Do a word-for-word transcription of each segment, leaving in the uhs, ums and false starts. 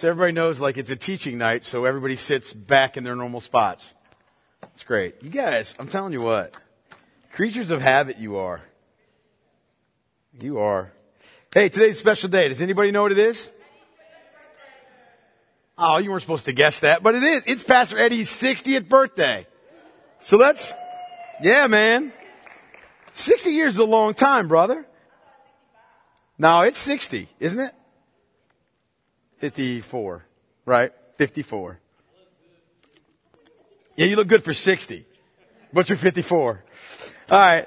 So everybody knows, like, it's a teaching night, so everybody sits back in their normal spots. It's great. You guys, I'm telling you what, creatures of habit you are. You are. Hey, today's a special day. Does anybody know what it is? Oh, you weren't supposed to guess that, but it is. It's Pastor Eddie's sixtieth birthday. So let's, yeah, man. sixty years is a long time, brother. No, it's sixty, isn't it? fifty-four, right? fifty-four. Yeah, you look good for sixty, but you're fifty-four. All right.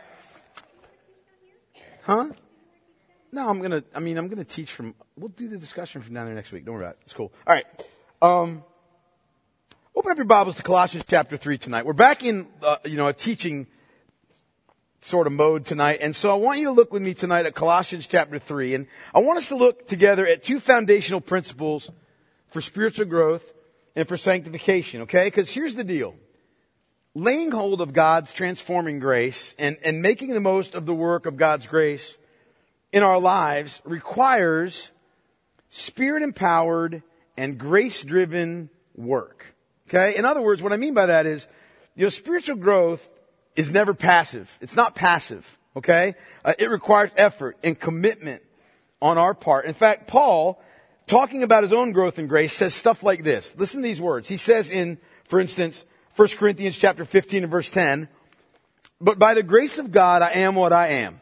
Huh? No, I'm going to, I mean, I'm going to teach from, we'll do the discussion from down there next week. Don't worry about it. It's cool. All right. Um, open up your Bibles to Colossians chapter three tonight. We're back in, uh, you know, a teaching sort of mode tonight. And so I want you to look with me tonight at Colossians chapter three. And I want us to look together at two foundational principles for spiritual growth and for sanctification, okay? Because here's the deal. Laying hold of God's transforming grace and, and making the most of the work of God's grace in our lives requires Spirit-empowered and grace-driven work. Okay? In other words, what I mean by that is, you know, spiritual growth is never passive. It's not passive. Okay? Uh, it requires effort and commitment on our part. In fact, Paul, talking about his own growth in grace, says stuff like this. Listen to these words. He says in, for instance, First Corinthians chapter fifteen and verse ten, "But by the grace of God I am what I am.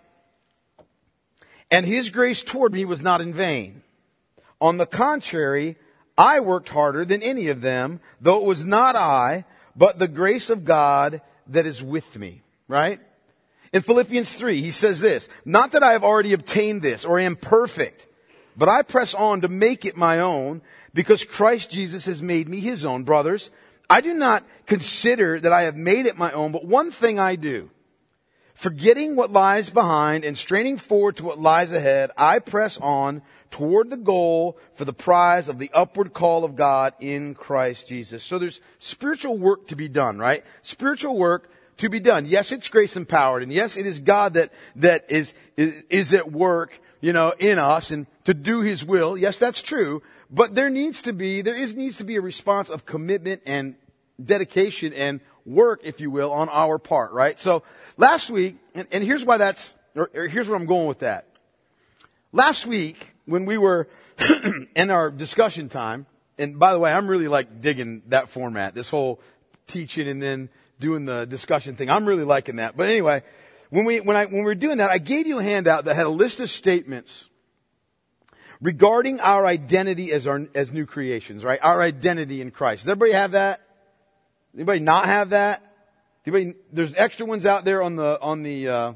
And His grace toward me was not in vain. On the contrary, I worked harder than any of them, though it was not I, but the grace of God that is with me." Right? In Philippians three, he says this, "Not that I have already obtained this or am perfect, but I press on to make it my own, because Christ Jesus has made me His own. Brothers, I do not consider that I have made it my own, but one thing I do. Forgetting what lies behind and straining forward to what lies ahead, I press on toward the goal for the prize of the upward call of God in Christ Jesus." So there's spiritual work to be done, right? Spiritual work to be done. Yes, it's grace empowered. And yes, it is God that, that is, is, is at work, you know, in us and to do His will. Yes, that's true. But there needs to be, there is, needs to be a response of commitment and dedication and work, if you will, on our part, right? So last week, and, and here's why that's, or, or here's where I'm going with that. Last week, when we were in our discussion time, and by the way, I'm really like digging that format, this whole teaching and then doing the discussion thing. I'm really liking that. But anyway, when we, when I, when we were doing that, I gave you a handout that had a list of statements regarding our identity as our, as new creations, right? Our identity in Christ. Does everybody have that? Anybody not have that? Anybody, there's extra ones out there on the, on the, uh,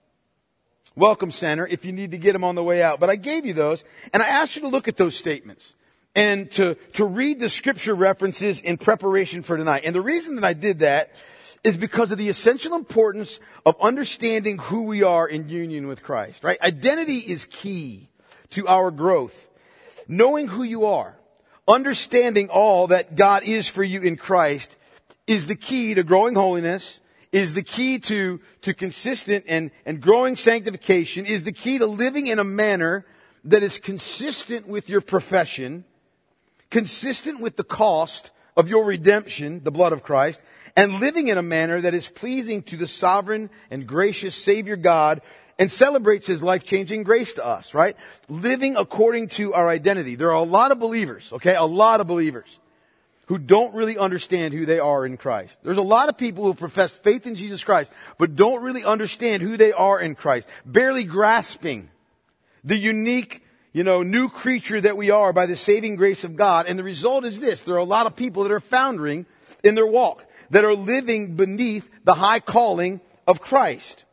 Welcome Center if you need to get them on the way out. But I gave you those and I asked you to look at those statements and to, to read the scripture references in preparation for tonight. And the reason that I did that is because of the essential importance of understanding who we are in union with Christ, right? Identity is key to our growth. Knowing who you are, understanding all that God is for you in Christ is the key to growing holiness, is the key to, to consistent and, and growing sanctification, is the key to living in a manner that is consistent with your profession, consistent with the cost of your redemption, the blood of Christ, and living in a manner that is pleasing to the sovereign and gracious Savior God and celebrates His life-changing grace to us, right? Living according to our identity. There are a lot of believers, okay? A lot of believers who don't really understand who they are in Christ. There's a lot of people who profess faith in Jesus Christ, but don't really understand who they are in Christ. Barely grasping the unique, you know, new creature that we are by the saving grace of God. And the result is this. There are a lot of people that are foundering in their walk, that are living beneath the high calling of Christ.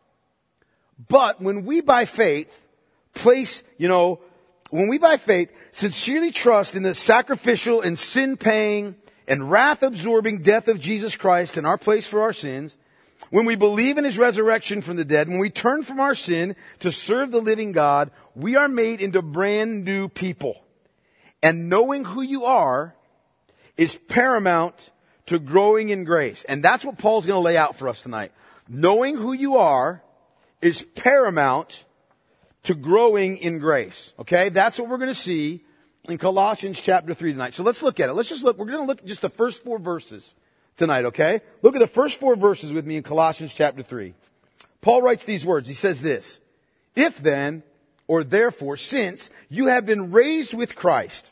But when we by faith place, you know, when we by faith sincerely trust in the sacrificial and sin-paying and wrath-absorbing death of Jesus Christ in our place for our sins, when we believe in His resurrection from the dead, when we turn from our sin to serve the living God, we are made into brand new people. And knowing who you are is paramount to growing in grace. And that's what Paul's going to lay out for us tonight. Knowing who you are is paramount to growing in grace. Okay? That's what we're going to see in Colossians chapter three tonight. So let's look at it. Let's just look. We're going to look at just the first four verses tonight, okay? Look at the first four verses with me in Colossians chapter three. Paul writes these words. He says this, "If then, or therefore, since you have been raised with Christ,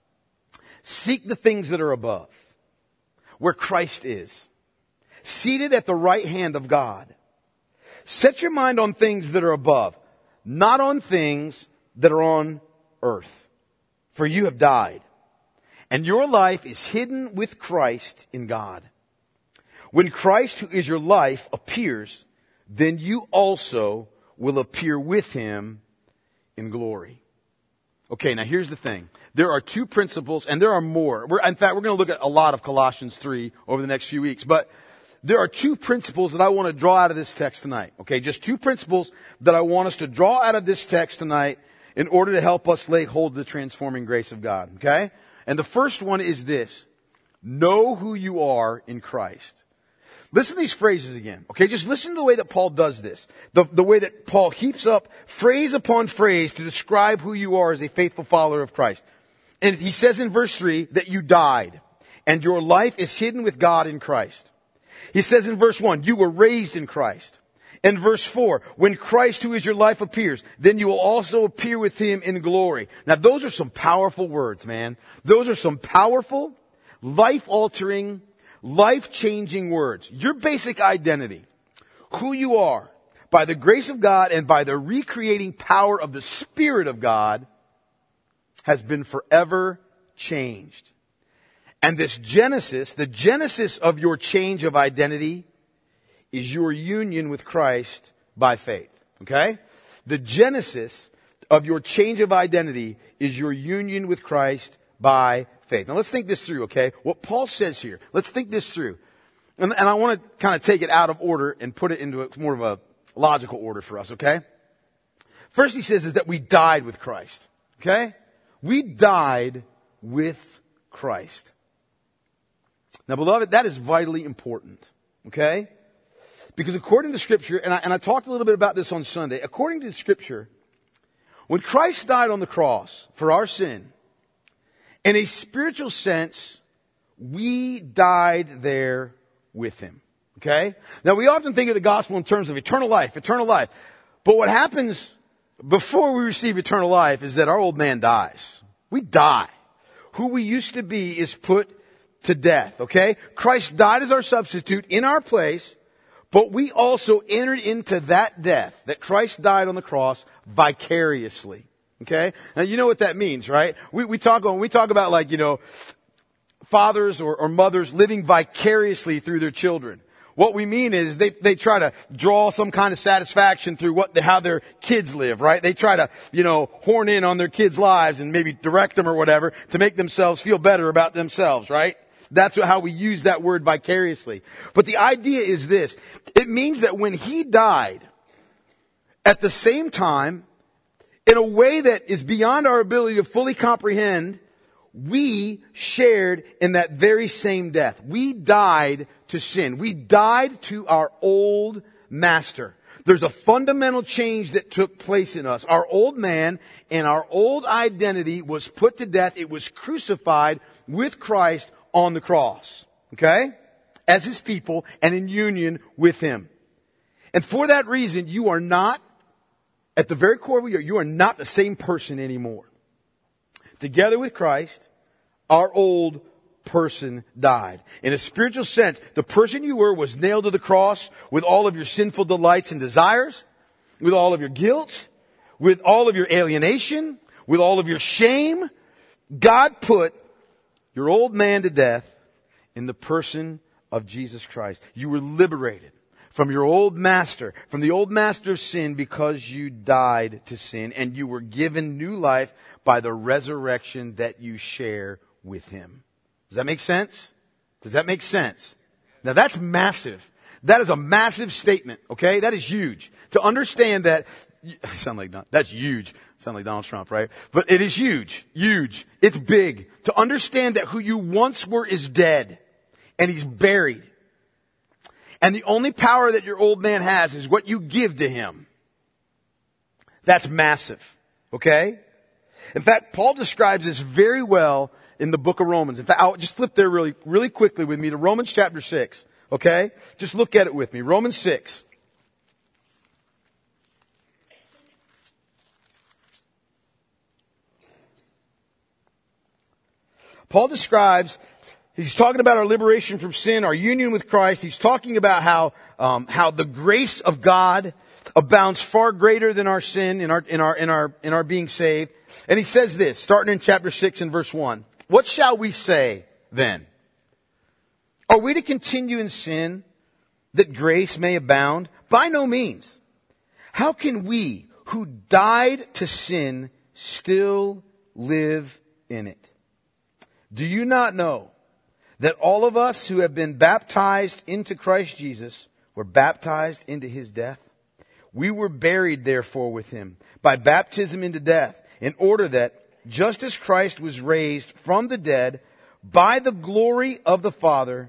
seek the things that are above, where Christ is, seated at the right hand of God. Set your mind on things that are above, not on things that are on earth. For you have died, and your life is hidden with Christ in God. When Christ, who is your life, appears, then you also will appear with him in glory." Okay, now here's the thing. There are two principles, and there are more. We're, in fact, we're going to look at a lot of Colossians three over the next few weeks. But there are two principles that I want to draw out of this text tonight. Okay, just two principles that I want us to draw out of this text tonight in order to help us lay hold of the transforming grace of God. Okay? And the first one is this. Know who you are in Christ. Listen to these phrases again. Okay, just listen to the way that Paul does this. The, the way that Paul heaps up phrase upon phrase to describe who you are as a faithful follower of Christ. And he says in verse three that you died and your life is hidden with God in Christ. He says in verse one, you were raised in Christ. And verse four, when Christ, who is your life, appears, then you will also appear with him in glory. Now those are some powerful words, man. Those are some powerful, life-altering, life-changing words. Your basic identity, who you are, by the grace of God and by the recreating power of the Spirit of God, has been forever changed. And this genesis, the genesis of your change of identity, is your union with Christ by faith. Okay? The genesis of your change of identity is your union with Christ by faith. Now let's think this through, okay? What Paul says here, let's think this through. And, and I want to kind of take it out of order and put it into a, more of a logical order for us, okay? First he says is that we died with Christ, okay? We died with Christ. Now beloved, that is vitally important, okay? Because according to Scripture, and I, and I talked a little bit about this on Sunday, according to Scripture, when Christ died on the cross for our sin, in a spiritual sense, we died there with him. Okay? Now we often think of the gospel in terms of eternal life, eternal life. But what happens before we receive eternal life is that our old man dies. We die. Who we used to be is put to death. Okay? Christ died as our substitute in our place, but we also entered into that death that Christ died on the cross vicariously. Okay? Now you know what that means, right? We, we talk when we talk about like, you know, fathers or, or mothers living vicariously through their children. What we mean is they, they try to draw some kind of satisfaction through what, how their kids live, right? They try to, you know, horn in on their kids' lives and maybe direct them or whatever to make themselves feel better about themselves, right? That's how we use that word vicariously. But the idea is this. It means that when he died, at the same time, in a way that is beyond our ability to fully comprehend, we shared in that very same death. We died to sin. We died to our old master. There's a fundamental change that took place in us. Our old man and our old identity was put to death. It was crucified with Christ on the cross. Okay? As his people and in union with him. And for that reason, you are not, at the very core of you, you are not the same person anymore. Together with Christ, our old person died. In a spiritual sense, the person you were was nailed to the cross with all of your sinful delights and desires, with all of your guilt, with all of your alienation, with all of your shame. God put your old man to death in the person of Jesus Christ. You were liberated from your old master, from the old master of sin, because you died to sin and you were given new life by the resurrection that you share with him. Does that make sense? Does that make sense? Now that's massive. That is a massive statement, okay? That is huge. To understand that, I sound like, that's huge. I sound like Donald Trump, right? But it is huge. Huge. It's big. To understand that who you once were is dead and he's buried. And the only power that your old man has is what you give to him. That's massive. Okay? In fact, Paul describes this very well in the book of Romans. In fact, I'll just flip there really, really quickly with me to Romans chapter six. Okay? Just look at it with me. Romans six. Paul describes, he's talking about our liberation from sin, our union with Christ. He's talking about how, um, how the grace of God abounds far greater than our sin in our, in our, in our, in our being saved. And he says this, starting in chapter six and verse one. What shall we say then? Are we to continue in sin that grace may abound? By no means. How can we who died to sin still live in it? Do you not know that all of us who have been baptized into Christ Jesus were baptized into his death? We were buried therefore with him by baptism into death, in order that just as Christ was raised from the dead by the glory of the Father,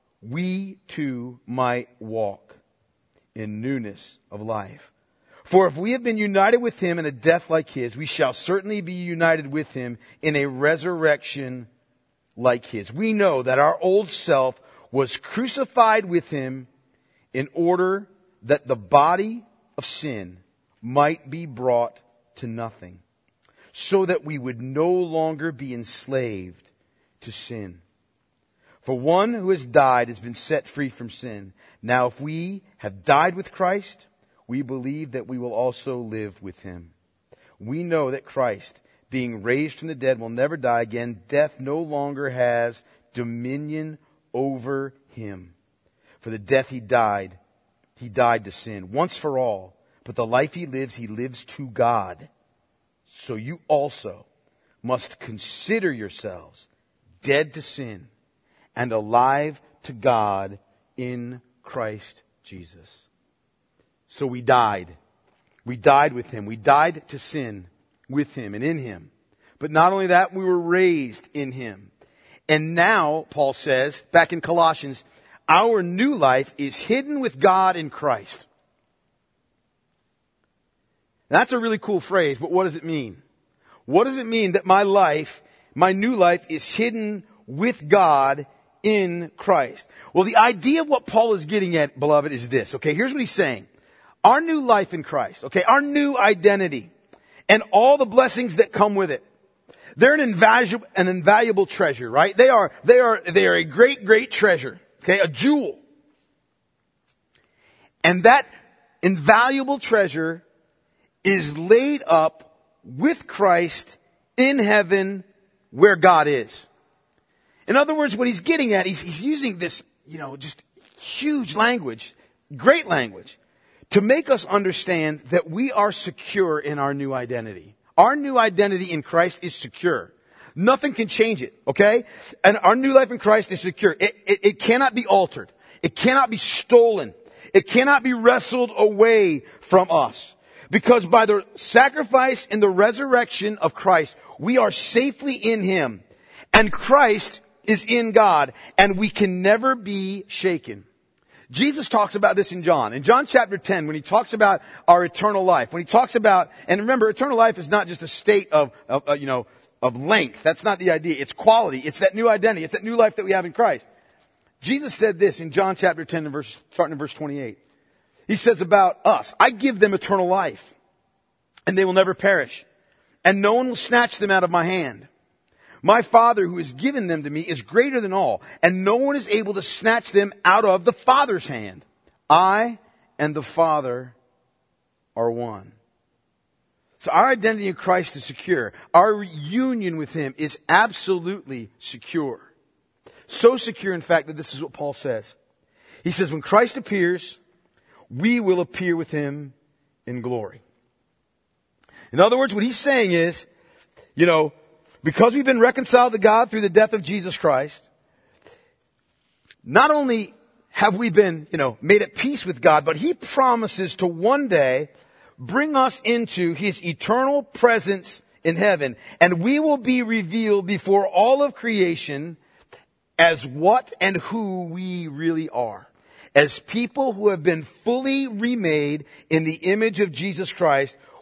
we too might walk in newness of life. For if we have been united with him in a death like his, we shall certainly be united with him in a resurrection like his. We know that our old self was crucified with him in order that the body of sin might be brought to nothing, so that we would no longer be enslaved to sin. For one who has died has been set free from sin. Now if we have died with Christ, we believe that we will also live with him. We know that Christ, being raised from the dead, will never die again. Death no longer has dominion over him. For the death he died, he died to sin once for all. But the life he lives, he lives to God. So you also must consider yourselves dead to sin and alive to God in Christ Jesus. So we died. We died with him. We died to sin with him and in him. But not only that, we were raised in him. And now, Paul says, back in Colossians, our new life is hidden with God in Christ. That's a really cool phrase, but what does it mean? What does it mean that my life, my new life, is hidden with God in Christ? Well, the idea of what Paul is getting at, beloved, is this. Okay, here's what he's saying. Our new life in Christ, okay, our new identity, and all the blessings that come with it. They're an invaluable, an invaluable treasure, right? They are, they are, they are a great, great treasure, okay, a jewel. And that invaluable treasure is laid up with Christ in heaven where God is. In other words, what he's getting at, he's, he's using this, you know, just huge language, great language, to make us understand that we are secure in our new identity. Our new identity in Christ is secure. Nothing can change it, okay? And our new life in Christ is secure. It, it, it cannot be altered. It cannot be stolen. It cannot be wrestled away from us. Because by the sacrifice and the resurrection of Christ, we are safely in him. And Christ is in God. And we can never be shaken. Jesus talks about this in John. In John chapter ten, when he talks about our eternal life, when he talks about, and remember, eternal life is not just a state of, of uh, you know, of length. That's not the idea. It's quality. It's that new identity. It's that new life that we have in Christ. Jesus said this in John chapter ten, and verse, starting in verse twenty-eight. He says about us, I give them eternal life, and they will never perish, and no one will snatch them out of my hand. My Father who has given them to me is greater than all, and no one is able to snatch them out of the Father's hand. I and the Father are one. So our identity in Christ is secure. Our union with him is absolutely secure. So secure, in fact, that this is what Paul says. He says, when Christ appears, we will appear with him in glory. In other words, what he's saying is, you know, because we've been reconciled to God through the death of Jesus Christ, not only have we been, you know, made at peace with God, but he promises to one day bring us into his eternal presence in heaven. And we will be revealed before all of creation as what and who we really are. As people who have been fully remade in the image of Jesus Christ,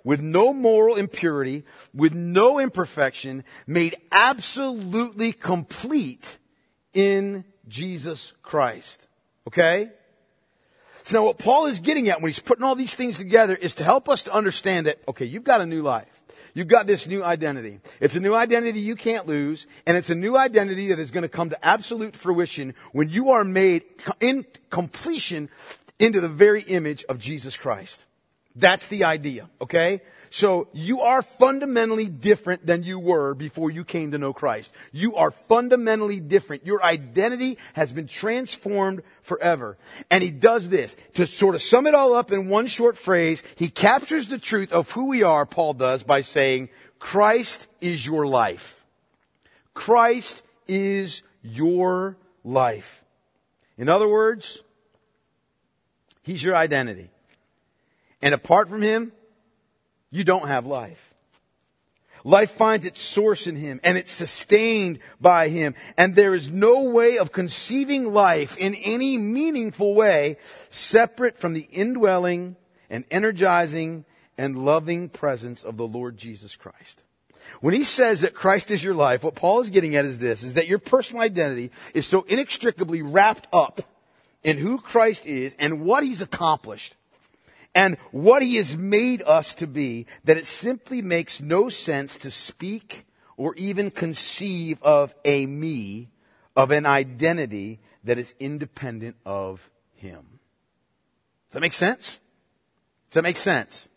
with no moral impurity, with no imperfection, made absolutely complete in Jesus Christ. Okay? So now what Paul is getting at when he's putting all these things together is to help us to understand that, okay, you've got a new life. You've got this new identity. It's a new identity you can't lose, and it's a new identity that is going to come to absolute fruition when you are made in completion into the very image of Jesus Christ. That's the idea, okay? So you are fundamentally different than you were before you came to know Christ. You are fundamentally different. Your identity has been transformed forever. And he does this. To sort of sum it all up in one short phrase, he captures the truth of who we are, Paul does, by saying, Christ is your life. Christ is your life. In other words, he's your identity. And apart from him, you don't have life. Life finds its source in him, and it's sustained by him. And there is no way of conceiving life in any meaningful way separate from the indwelling and energizing and loving presence of the Lord Jesus Christ. When he says that Christ is your life, what Paul is getting at is this, is that your personal identity is so inextricably wrapped up in who Christ is and what he's accomplished and what he has made us to be, that it simply makes no sense to speak or even conceive of a me, of an identity that is independent of him. Does that make sense? Does that make sense?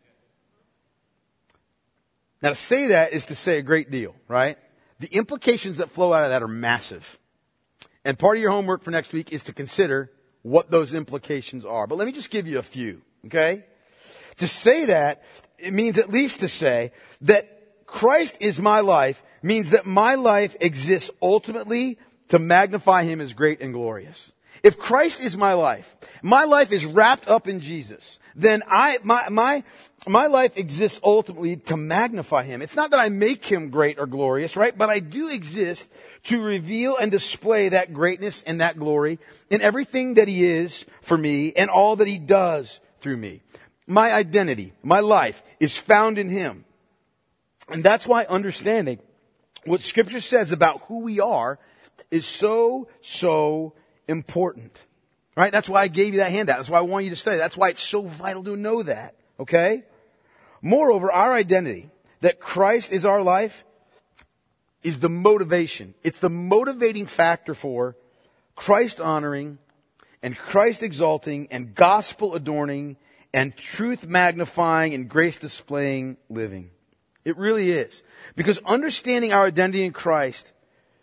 Now to say that is to say a great deal, right? The implications that flow out of that are massive. And part of your homework for next week is to consider what those implications are. But let me just give you a few, okay? To say that, it means at least to say that Christ is my life means that my life exists ultimately to magnify him as great and glorious. If Christ is my life, my life is wrapped up in Jesus, then I, my, my, my life exists ultimately to magnify him. It's not that I make him great or glorious, right? But I do exist to reveal and display that greatness and that glory in everything that he is for me and all that he does through me. My identity, my life is found in him. And that's why understanding what Scripture says about who we are is so, so important. Right? That's why I gave you that handout. That's why I want you to study. That's why it's so vital to know that. Okay? Moreover, our identity, that Christ is our life, is the motivation. It's the motivating factor for Christ honoring and Christ exalting and gospel adorning and truth magnifying and grace displaying living. It really is. Because understanding our identity in Christ,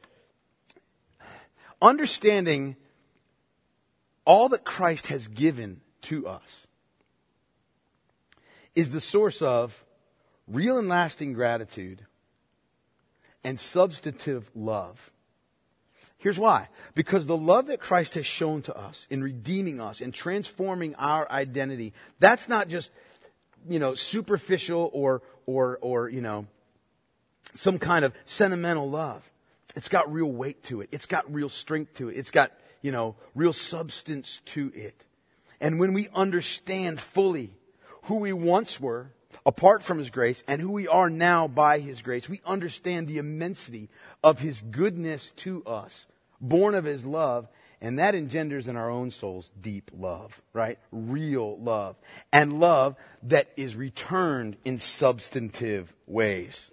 understanding all that Christ has given to us, is the source of real and lasting gratitude and substantive love. Here's why. Because the love that Christ has shown to us in redeeming us and transforming our identity, that's not just, you know, superficial or, or, or, you know, some kind of sentimental love. It's got real weight to it. It's got real strength to it. It's got, you know, real substance to it. And when we understand fully who we once were apart from his grace and who we are now by his grace, we understand the immensity of his goodness to us, born of his love, and that engenders in our own souls deep love, right? Real love. And love that is returned in substantive ways.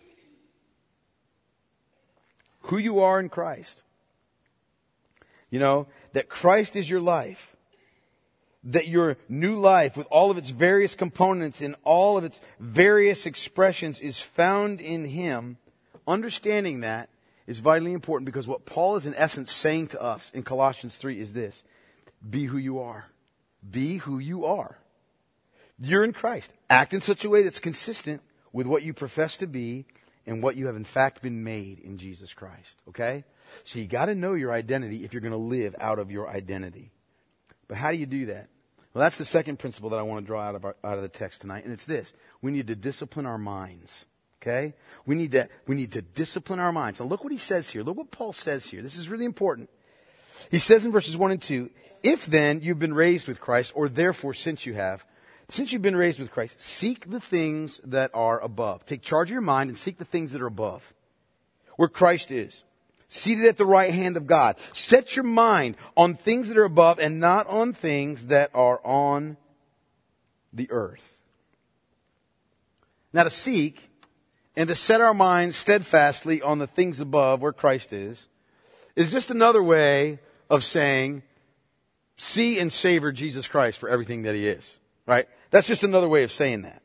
Who you are in Christ. You know, that Christ is your life. That your new life with all of its various components and all of its various expressions is found in him. Understanding that is vitally important, because what Paul is in essence saying to us in Colossians three is this: be who you are. Be who you are. You're in Christ. Act in such a way that's consistent with what you profess to be and what you have in fact been made in Jesus Christ. Okay? So you got to know your identity if you're going to live out of your identity. But how do you do that? Well, that's the second principle that I want to draw out of our, out of the text tonight, and it's this: we need to discipline our minds. Okay? We need to we need to discipline our minds. Now look what he says here. Look what Paul says here. This is really important. He says in verses one and two, if then you've been raised with Christ, or therefore since you have, Since you've been raised with Christ, seek the things that are above. Take charge of your mind and seek the things that are above, where Christ is, seated at the right hand of God. Set your mind on things that are above and not on things that are on the earth. Now, to seek and to set our minds steadfastly on the things above, where Christ is, is just another way of saying, see and savor Jesus Christ for everything that He is. Right? That's just another way of saying that.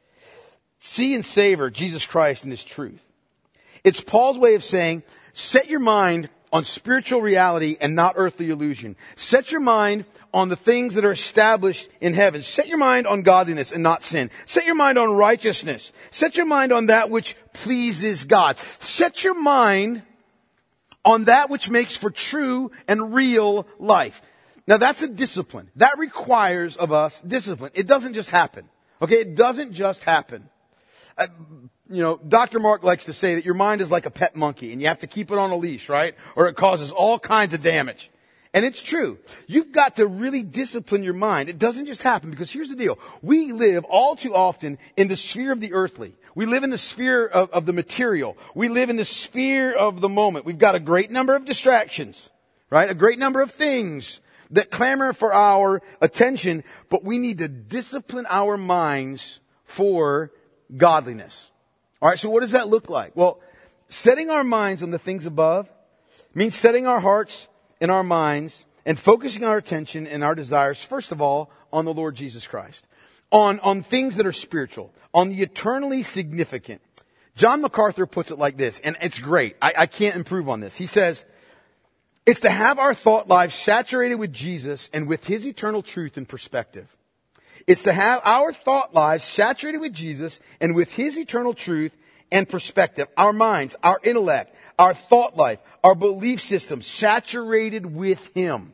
See and savor Jesus Christ and His truth. It's Paul's way of saying, set your mind on spiritual reality and not earthly illusion. Set your mind on the things that are established in heaven. Set your mind on godliness and not sin. Set your mind on righteousness. Set your mind on that which pleases God. Set your mind on that which makes for true and real life. Now that's a discipline. That requires of us discipline. It doesn't just happen. Okay, it doesn't just happen. Uh, you know, Doctor Mark likes to say that your mind is like a pet monkey and you have to keep it on a leash, right? Or it causes all kinds of damage. And it's true. You've got to really discipline your mind. It doesn't just happen, because here's the deal. We live all too often in the sphere of the earthly. We live in the sphere of, of the material. We live in the sphere of the moment. We've got a great number of distractions, right? A great number of things that clamor for our attention, but we need to discipline our minds for godliness. All right, so what does that look like? Well, setting our minds on the things above means setting our hearts and our minds and focusing our attention and our desires, first of all, on the Lord Jesus Christ, on, on things that are spiritual, on the eternally significant. John MacArthur puts it like this, and it's great. I, I can't improve on this. He says, it's to have our thought lives saturated with Jesus and with His eternal truth and perspective. It's to have our thought lives saturated with Jesus and with His eternal truth and perspective. Our minds, our intellect, our thought life, our belief system saturated with Him.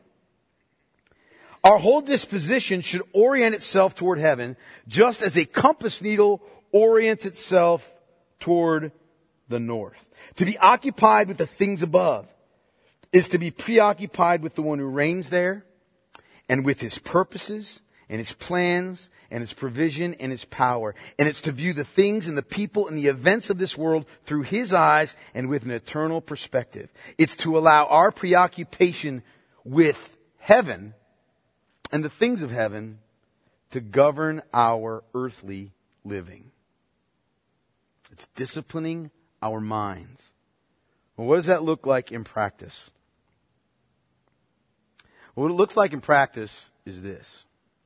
Our whole disposition should orient itself toward heaven, just as a compass needle orients itself toward the north. To be occupied with the things above is to be preoccupied with the one who reigns there and with His purposes and His plans and His provision and His power. And it's to view the things and the people and the events of this world through His eyes and with an eternal perspective. It's to allow our preoccupation with heaven and the things of heaven to govern our earthly living. It's disciplining our minds. Well, what does that look like in practice? What it looks like in practice is this.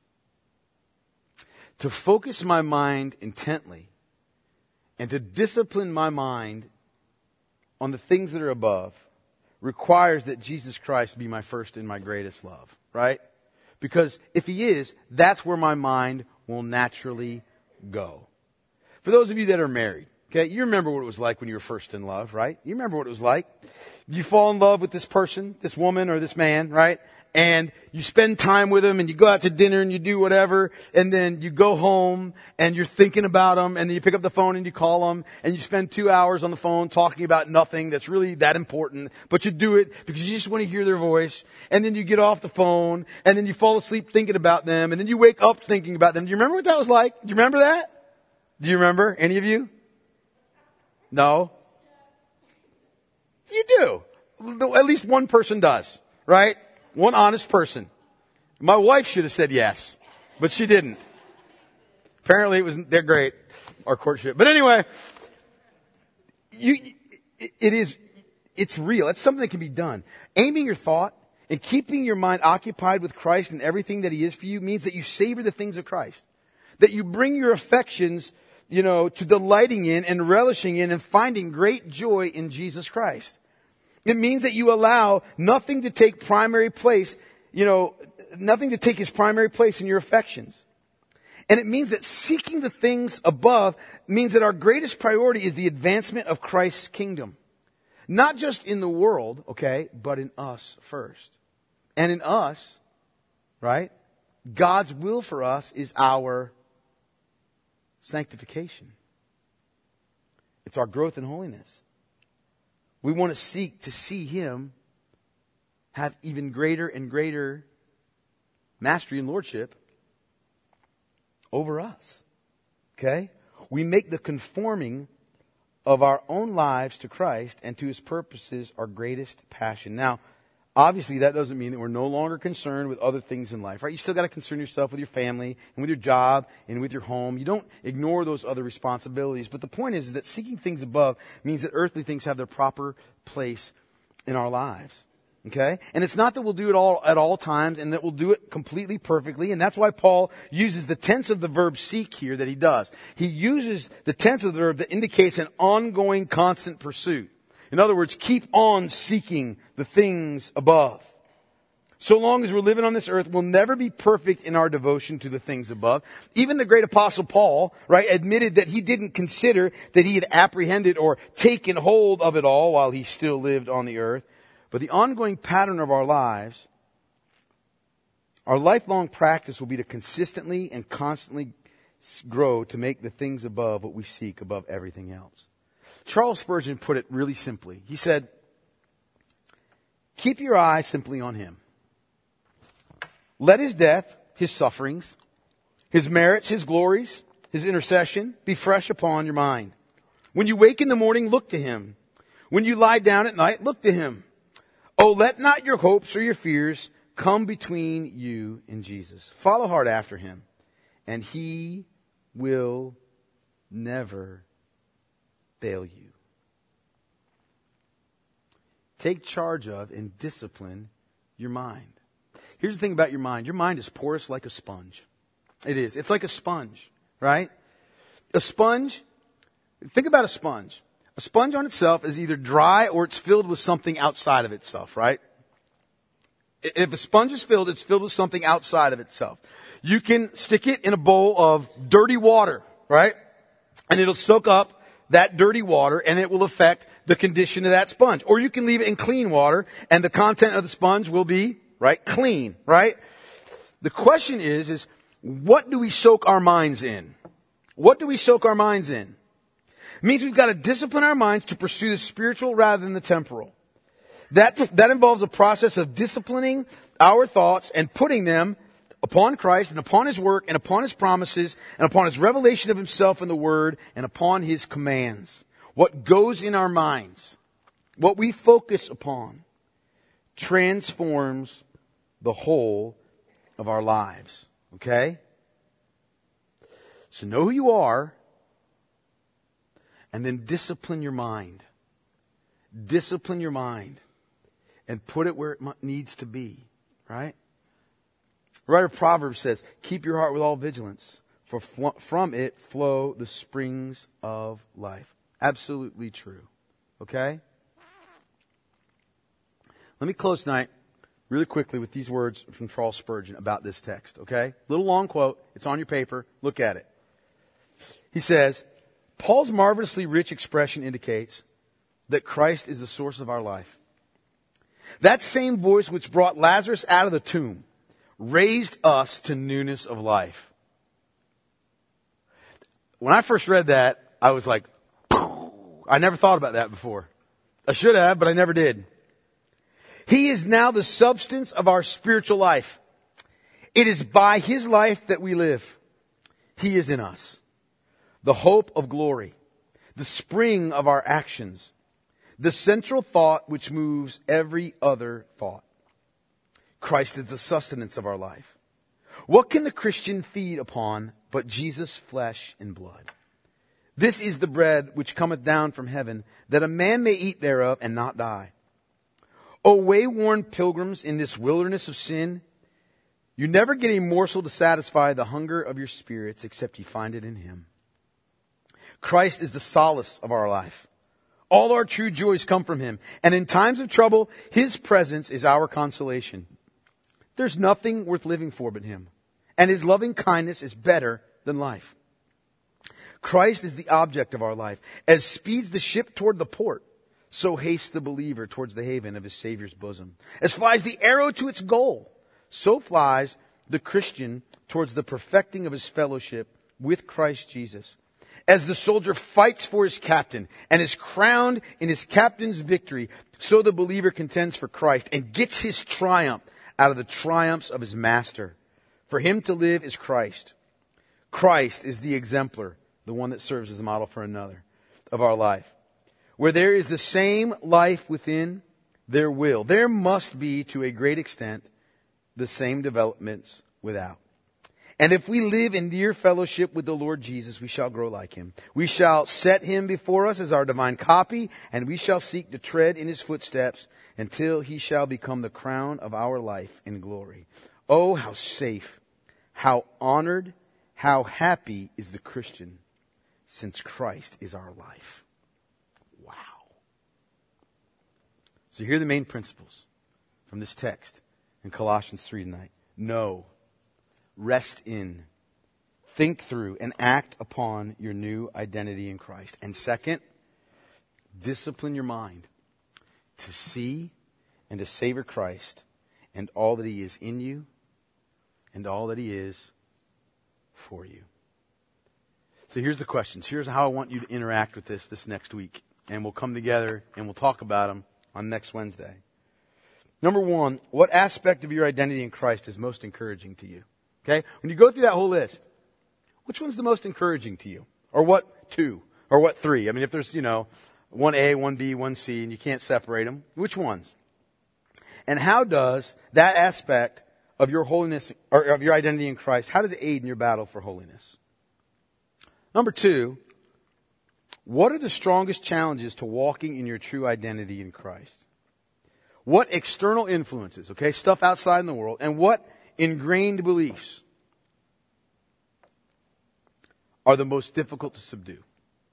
To focus my mind intently and to discipline my mind on the things that are above requires that Jesus Christ be my first and my greatest love, right? Because if He is, that's where my mind will naturally go. For those of you that are married, okay, you remember what it was like when you were first in love, right? You remember what it was like. You fall in love with this person, this woman or this man, right? And you spend time with them and you go out to dinner and you do whatever. And then you go home and you're thinking about them. And then you pick up the phone and you call them. And you spend two hours on the phone talking about nothing that's really that important. But you do it because you just want to hear their voice. And then you get off the phone. And then you fall asleep thinking about them. And then you wake up thinking about them. Do you remember what that was like? Do you remember that? Do you remember? Any of you? No? You do. At least one person does, right? One honest person. My wife should have said yes, but she didn't. Apparently it was, they're great, our courtship. But anyway, you, it is, it's real. It's something that can be done. Aiming your thought and keeping your mind occupied with Christ and everything that He is for you means that you savor the things of Christ. That you bring your affections, you know, to delighting in and relishing in and finding great joy in Jesus Christ. It means that you allow nothing to take primary place, you know, nothing to take His primary place in your affections. And it means that seeking the things above means that our greatest priority is the advancement of Christ's kingdom. Not just in the world, okay, but in us first. And in us, right, God's will for us is our sanctification. It's our growth in holiness. We want to seek to see Him have even greater and greater mastery and lordship over us. Okay? We make the conforming of our own lives to Christ and to His purposes our greatest passion. Now, obviously that doesn't mean that we're no longer concerned with other things in life, right? You still got to concern yourself with your family and with your job and with your home. You don't ignore those other responsibilities. But the point is, is that seeking things above means that earthly things have their proper place in our lives. Okay? And it's not that we'll do it all at all times and that we'll do it completely perfectly. And that's why Paul uses the tense of the verb seek here that he does. He uses the tense of the verb that indicates an ongoing, constant pursuit. In other words, keep on seeking the things above. So long as we're living on this earth, we'll never be perfect in our devotion to the things above. Even the great apostle Paul, right, admitted that he didn't consider that he had apprehended or taken hold of it all while he still lived on the earth. But the ongoing pattern of our lives, our lifelong practice will be to consistently and constantly grow to make the things above what we seek above everything else. Charles Spurgeon put it really simply. He said, keep your eye simply on Him. Let His death, His sufferings, His merits, His glories, His intercession be fresh upon your mind. When you wake in the morning, look to Him. When you lie down at night, look to Him. Oh, let not your hopes or your fears come between you and Jesus. Follow hard after Him, and He will never fail you. Take charge of and discipline your mind. Here's the thing about your mind. Your mind is porous like a sponge. It is. It's like a sponge, right? A sponge, think about a sponge. A sponge on itself is either dry or it's filled with something outside of itself, right? If a sponge is filled, it's filled with something outside of itself. You can stick it in a bowl of dirty water, right? And it'll soak up that dirty water and it will affect the condition of that sponge. Or you can leave it in clean water and the content of the sponge will be, right, clean, right? The question is, is what do we soak our minds in? What do we soak our minds in? It means we've got to discipline our minds to pursue the spiritual rather than the temporal. That, that involves a process of disciplining our thoughts and putting them upon Christ and upon His work and upon His promises and upon His revelation of Himself in the Word and upon His commands. What goes in our minds, what we focus upon, transforms the whole of our lives. Okay? So know who you are. And then discipline your mind. Discipline your mind. And put it where it needs to be. Right? The writer of Proverbs says, keep your heart with all vigilance, for from it flow the springs of life. Absolutely true. Okay? Let me close tonight really quickly with these words from Charles Spurgeon about this text. Okay? Little long quote. It's on your paper. Look at it. He says, Paul's marvelously rich expression indicates that Christ is the source of our life. That same voice which brought Lazarus out of the tomb raised us to newness of life. When I first read that, I was like, I never thought about that before. I should have, but I never did. He is now the substance of our spiritual life. It is by His life that we live. He is in us. The hope of glory, the spring of our actions, the central thought which moves every other thought. Christ is the sustenance of our life. What can the Christian feed upon but Jesus' flesh and blood? This is the bread which cometh down from heaven, that a man may eat thereof and not die. O way-worn pilgrims in this wilderness of sin, you never get a morsel to satisfy the hunger of your spirits except you find it in Him. Christ is the solace of our life. All our true joys come from Him. And in times of trouble, His presence is our consolation. There's nothing worth living for but Him. And His loving kindness is better than life. Christ is the object of our life. As speeds the ship toward the port, so hastes the believer towards the haven of his Savior's bosom. As flies the arrow to its goal, so flies the Christian towards the perfecting of his fellowship with Christ Jesus. As the soldier fights for his captain and is crowned in his captain's victory, so the believer contends for Christ and gets his triumph out of the triumphs of his master. For him to live is Christ. Christ is the exemplar, the one that serves as a model for another of our life. Where there is the same life within, there will, there must be to a great extent the same developments without. And if we live in dear fellowship with the Lord Jesus, we shall grow like Him. We shall set Him before us as our divine copy, and we shall seek to tread in His footsteps until He shall become the crown of our life in glory. Oh, how safe, how honored, how happy is the Christian, since Christ is our life. Wow. So here are the main principles from this text in Colossians three tonight. Know, rest in, think through, and act upon your new identity in Christ. And second, discipline your mind to see and to savor Christ and all that He is in you and all that He is for you. So here's the questions. Here's how I want you to interact with this this next week. And we'll come together and we'll talk about them on next Wednesday. Number one, what aspect of your identity in Christ is most encouraging to you? Okay? When you go through that whole list, which one's the most encouraging to you? Or what two? Or what three? I mean, if there's, you know, one A, one B, one C, and you can't separate them, which ones? And how does that aspect of your holiness, or of your identity in Christ, how does it aid in your battle for holiness? Number two, what are the strongest challenges to walking in your true identity in Christ? What external influences, okay, stuff outside in the world, and what ingrained beliefs are the most difficult to subdue?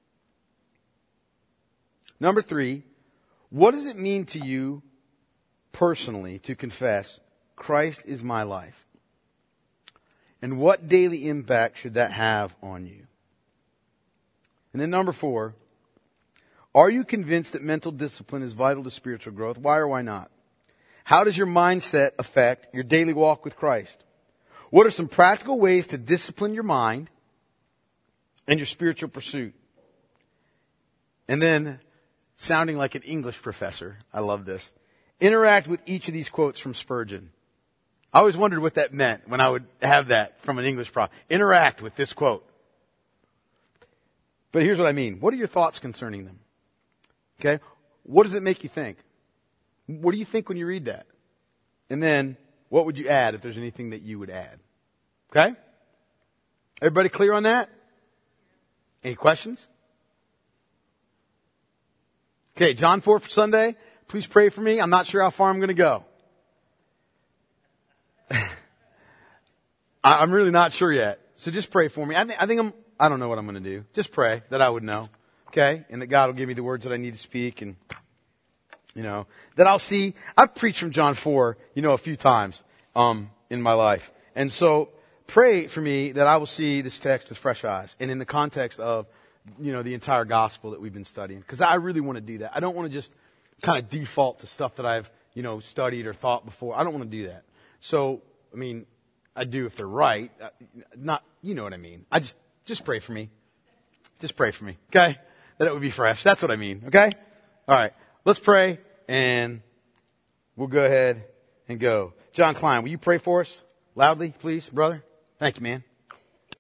Number three, what does it mean to you personally to confess, Christ is my life? And what daily impact should that have on you? And then number four, are you convinced that mental discipline is vital to spiritual growth? Why or why not? How does your mindset affect your daily walk with Christ? What are some practical ways to discipline your mind and your spiritual pursuit? And then, sounding like an English professor, I love this, interact with each of these quotes from Spurgeon. I always wondered what that meant when I would have that from an English prof. Interact with this quote. But here's what I mean. What are your thoughts concerning them? Okay? What does it make you think? What do you think when you read that? And then, what would you add if there's anything that you would add? Okay? Everybody clear on that? Any questions? Okay, John four for Sunday. Please pray for me. I'm not sure how far I'm going to go. I'm really not sure yet. So just pray for me. I, th- I think I'm, I don't know what I'm going to do. Just pray that I would know. Okay? And that God will give me the words that I need to speak, and, you know, that I'll see. I've preached from John four, you know, a few times, um, in my life. And so pray for me that I will see this text with fresh eyes and in the context of, you know, the entire gospel that we've been studying. Because I really want to do that. I don't want to just kind of default to stuff that I've, you know, studied or thought before. I don't want to do that. So, I mean, I do if they're right. Not, you know what I mean. I just, just pray for me. Just pray for me. Okay? That it would be fresh. That's what I mean. Okay? All right. Let's pray, and we'll go ahead and go. John Klein, will you pray for us loudly, please, brother? Thank you, man.